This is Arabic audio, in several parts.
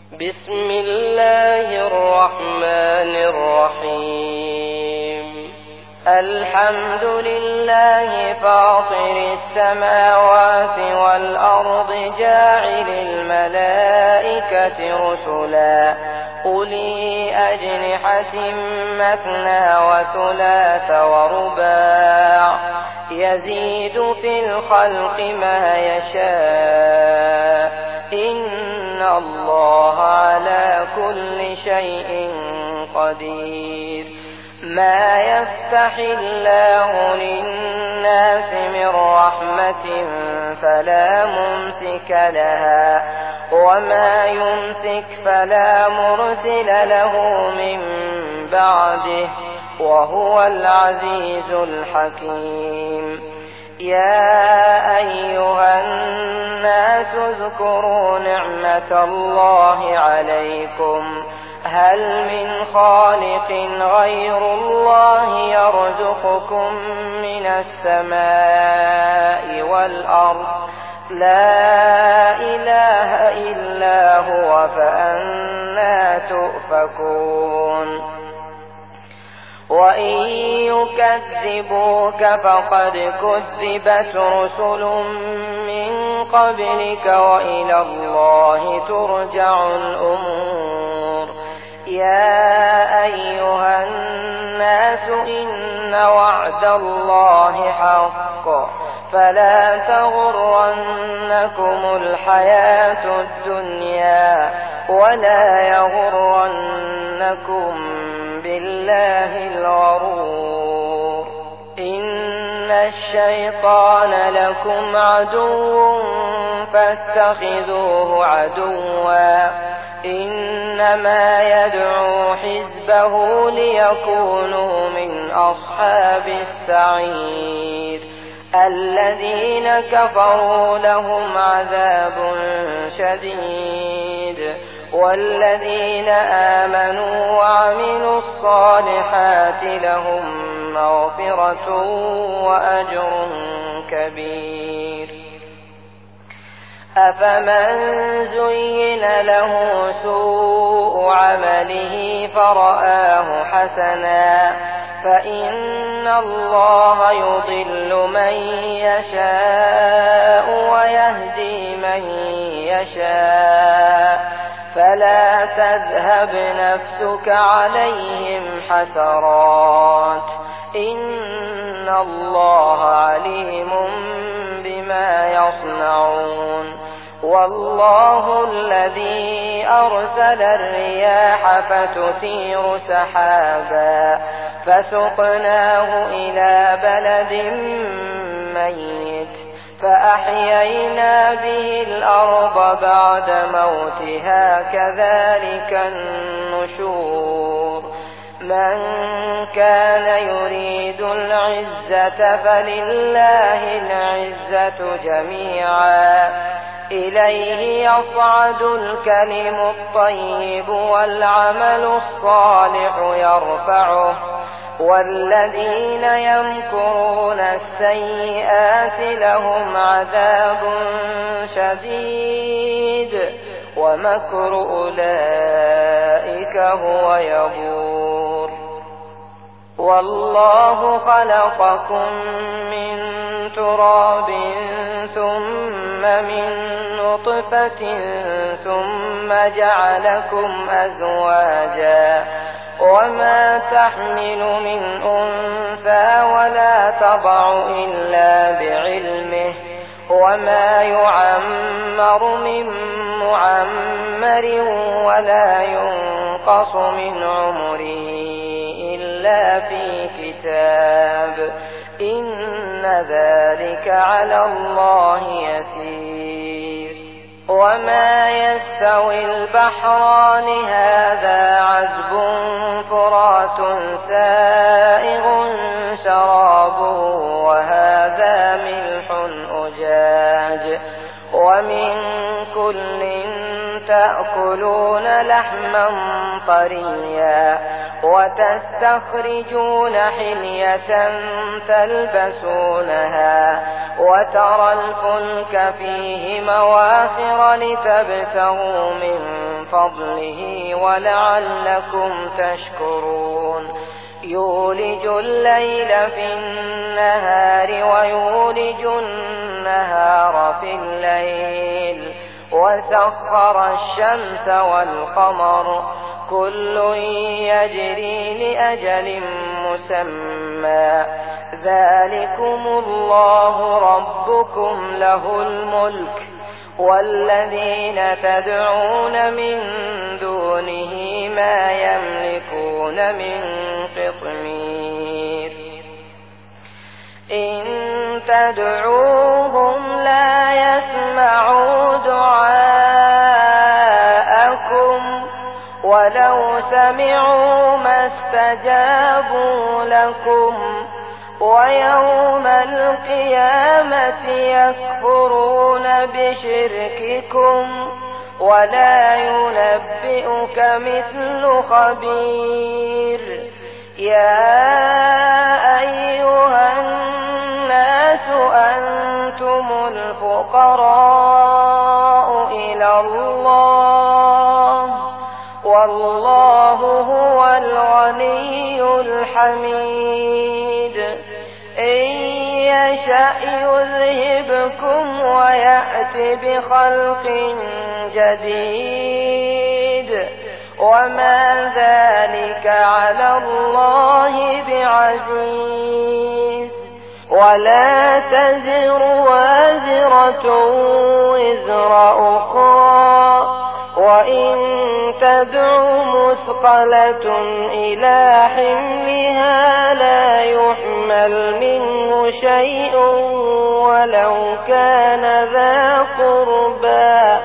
بسم الله الرحمن الرحيم. الحمد لله فاطر السماوات والأرض جاعل الملائكة رسلا أولي أجنحة مثنى وثلاث ورباع يزيد في الخلق ما يشاء إن الله على كل شيء قدير. ما يفتح الله للناس من رحمة فلا ممسك لها وما يمسك فلا مرسل له من بعده وهو العزيز الحكيم. يا أيها الناس اذكروا نعمة الله عليكم هل من خالق غير الله يرزقكم من السماء والأرض لا إله إلا هو فأنى تؤفكون. وإن يكذبوك فقد كذبت رسل من قبلك وإلى الله ترجع الأمور. يا أيها الناس إن وعد الله حق فلا تغرنكم الحياة الدنيا ولا يغرنكم بالله الغرور. إن الشيطان لكم عدو فاتخذوه عدوا إنما يدعو حزبه ليكونوا من أصحاب السعير. الذين كفروا لهم عذاب شديد والذين آمنوا وعملوا الصالحات لهم مغفرة وأجر كبير. أفمن زين له سوء عمله فرآه حسنا فإن الله يضل من يشاء ويهدي من يشاء فلا تذهب نفسك عليهم حسرات إن الله عليم بما يصنعون. والله الذي أرسل الرياح فتثير سحابا فسقناه إلى بلد ميت فأحيينا به الأرض بعد موتها كذلك النشور. من كان يريد العزة فلله العزة جميعا إليه يصعد الكلم الطيب والعمل الصالح يرفعه والذين يمكرون السيئات لهم عذاب شديد ومكر أولئك هو يبور. والله خلقكم من تراب ثم من نطفة ثم جعلكم أزواجا وما تحمل من أنثى ولا تضع إلا بعلمه وما يعمر من معمر ولا ينقص من عمره إلا في كتاب إن ذلك على الله يسير. وما يستوي البحران هذا عذب فرات سائغ شرابه وهذا ملح أجاج ومن كل تأكلون لحما طريا وتستخرجون حلية تلبسونها وترى الفلك فيه مواخر لتبتغوا من فضله ولعلكم تشكرون يولج الليل في النهار ويولج النهار في الليل وسخر الشمس والقمر كل يجري لأجل مسمى ذلكم الله ربكم له الملك والذين تدعون من دونه ما يملكون من قطمير إن تدعوهم لا يسمعوا دعاءكم ولو سمعوا ما استجابوا لكم ويوم القيامة يكفرون بشرككم ولا ينبئك مثل خبير يا أيها الناس أنتم الفقراء إلى الله والله هو الغني الحميد إن يشأ يذهبكم ويأت بخلق جديد وما ذلك على الله بعزيز ولا تزر وازرة وزر أخرى وإن تدع مثقلة إلى حملها لا يحمل منه شيء ولو كان ذا قربى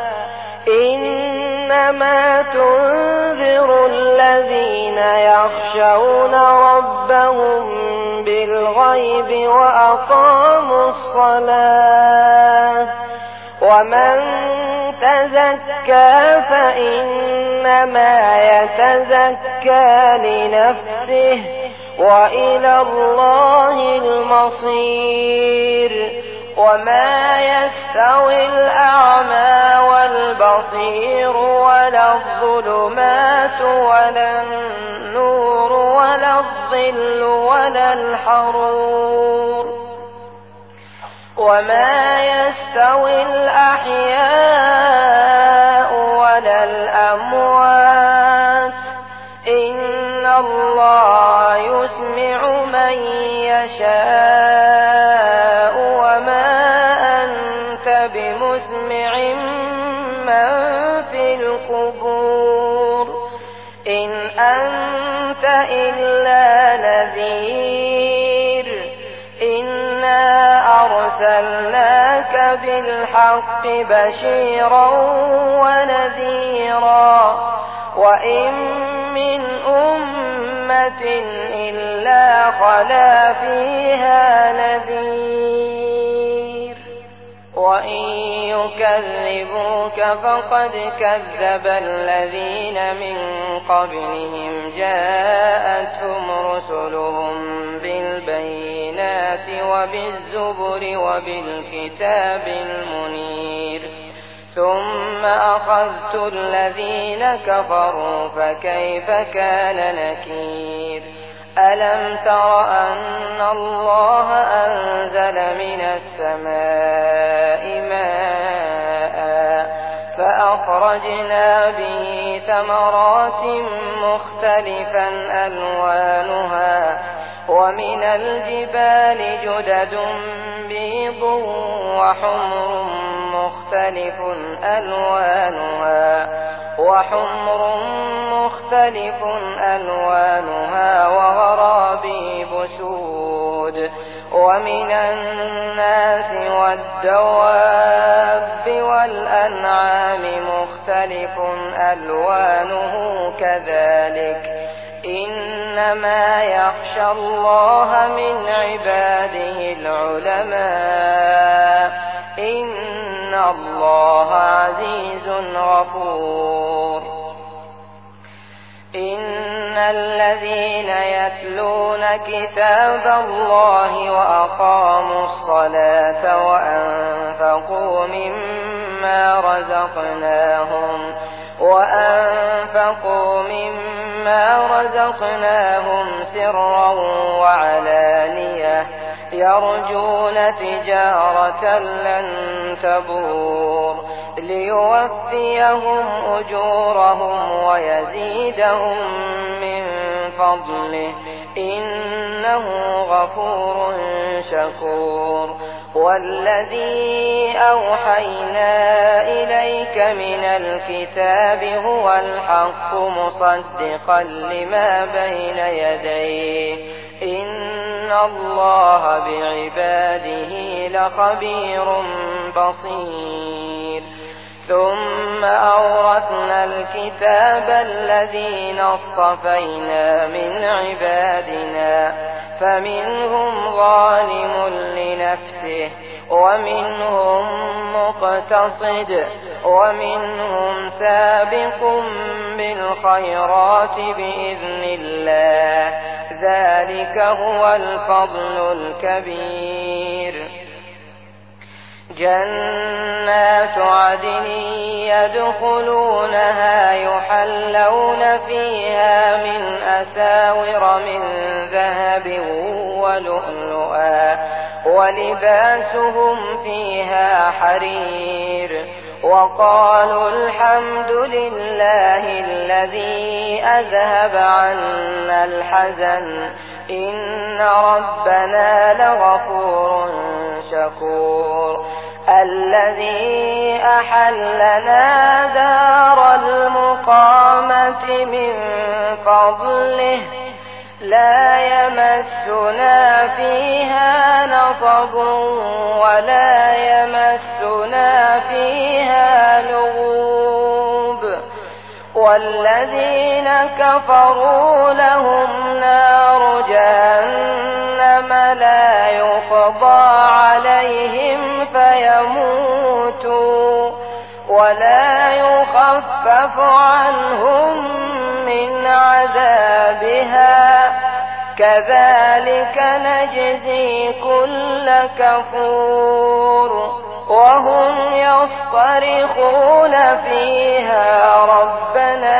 إنما تنذر الذين يخشون ربهم بالغيب وأقاموا الصلاة ومن تزكى فإنما يتزكى لنفسه وإلى الله المصير وما يستوي الأعمى والبصير ولا الظلمات ولا النور ولا الظل ولا الحرور وما يستوي الأحياء ولا الأموات إن الله يسمع من يشاء وما أنت بمسمع من في القبور إن أنت إلا نذير إنا أرسلناك بالحق بشيرا ونذيرا وإن من أمة إلا خلا فيها نذير وإن يكذبوك فقد كذب الذين من قبلهم جاءتهم رسلهم بالبينات وبالزبر وبالكتاب المنير ثم أخذت الذين كفروا فكيف كان نكير ألم تر أن الله أنزل من السماء ماء فأخرجنا به ثمرات مختلفا ألوانها ومن الجبال جدد بيض وحمر مختلف ألوانها وغرابيب سود ومن الناس والدواب والأنعام مختلف ألوانه كذلك إنما يخشى الله من عباده العلماء إن الله عزيز غفور إن الذين يتلون كتاب الله وأقاموا الصلاة وأنفقوا مما رزقناهم وأنفقوا مما رزقناهم سرا وعلانية يرجون تجارة لن تبور ليوفيهم أجورهم ويزيدهم من فضله إنه غفور شكور والذي أوحينا إليك من الكتاب هو الحق مصدقا لما بين يديه إن الله بعباده لخبير بصير ثم أورثنا الكتاب الذين اصطفينا من عبادنا فمنهم ظالم لنفسه ومنهم مقتصد ومنهم سابق بالخيرات بإذن الله ذلك هو الفضل الكبير جنات عدن يدخلونها يحلون فيها من أساور من ذهب ولؤلؤا ولباسهم فيها حرير وقالوا الحمد لله الذي أذهب عنا الحزن إن ربنا لغفور شكور الذي أحلنا دار المقامة من فضله لا يمسنا فيها نصب ولا يمسنا فيها لغوب والذين كفروا لهم نار جهنم لا يقضى عليهم فيموتوا ولا يخفف عنهم من عذابها كذلك نجزي كل كفور وهم يصطرخون فيها ربنا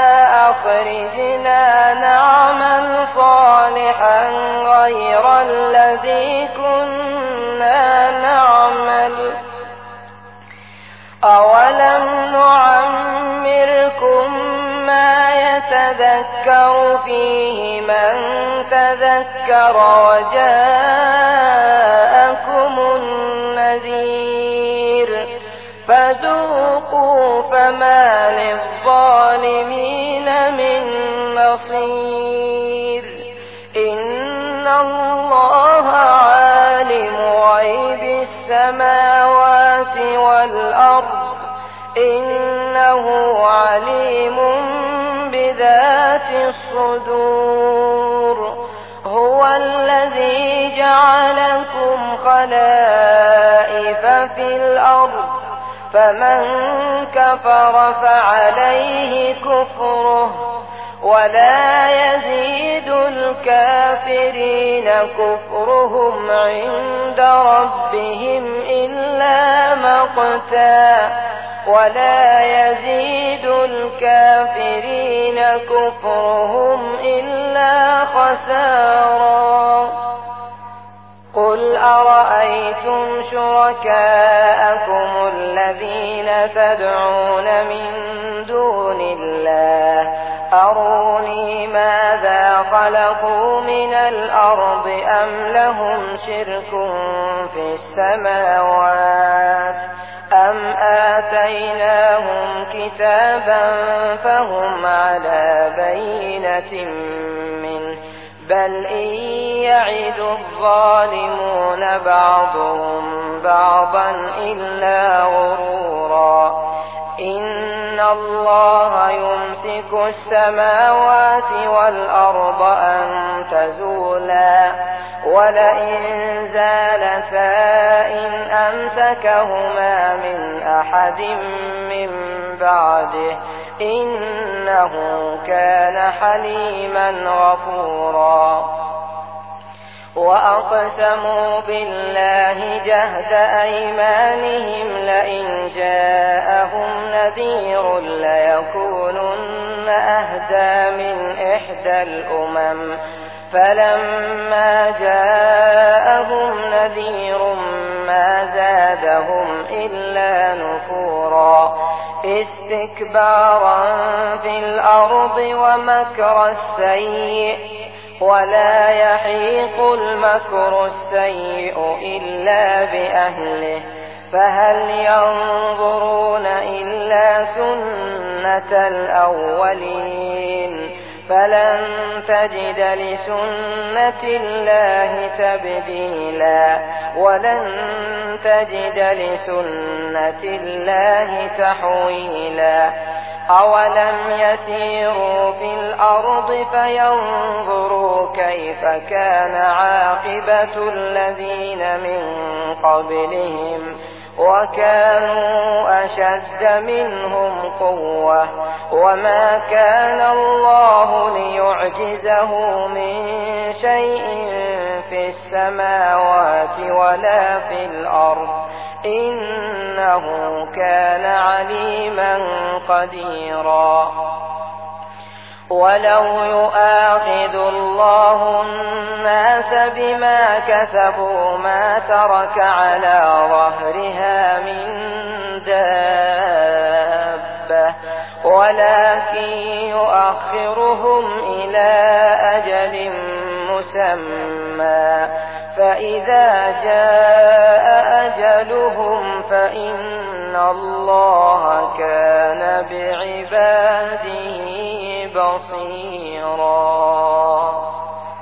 أخرجنا نعمل صالحا غير الذي كنا نعمل أولم نعمركم ما يتذكر فيه من تذكر وجاءكم النذير فذوقوا فما للظالمين من نصير إن الله عالم غيب السماوات والأرض إنه عليم بذات الصدور هو الذي جعلكم خلائف في الأرض فمن كفر فعليه كفره ولا يزيد الكافرين كفرهم عند ربهم إلا مقتا ولا يزيد الكافرين كفرهم إلا خسارا قل أرأيتم شركاءكم الذين تدعون من دون الله أروني ماذا خلقوا من الأرض أم لهم شرك في السماوات أم آتيناهم كتابا فهم على بينة منه بل إن يعد الظالمون بعضهم بعضا إلا غرورا إن الله يمسك السماوات والأرض أن تزولا ولئن زالتا إن أمسكهما من أحد من بعده إنه كان حليما غفورا وأقسموا بالله جهد أيمانهم لئن جاءهم نذير ليكونن أهدى من إحدى الأمم فلما جاءهم نذير ما زادهم إلا نفورا استكبارا في الأرض ومكر السيء ولا يحيق المكر السيء إلا بأهله فهل ينظرون إلا سنة الأولين فلن تجد لسنة الله تبديلا ولن تجد لسنة الله تحويلا أولم يسيروا في الأرض فينظروا كيف كان عاقبة الذين من قبلهم وكانوا أشد منهم قوة وما كان الله ليعجزه من شيء في السماوات ولا في الأرض إنه كان عليما قديرا ولو يؤاخذ الله الناس بما كسبوا ما ترك على ظهرها من دابة ولكن يؤخرهم إلى أجل مسمى فإذا جاء أجلهم فإن الله كان بعباده بصيرا.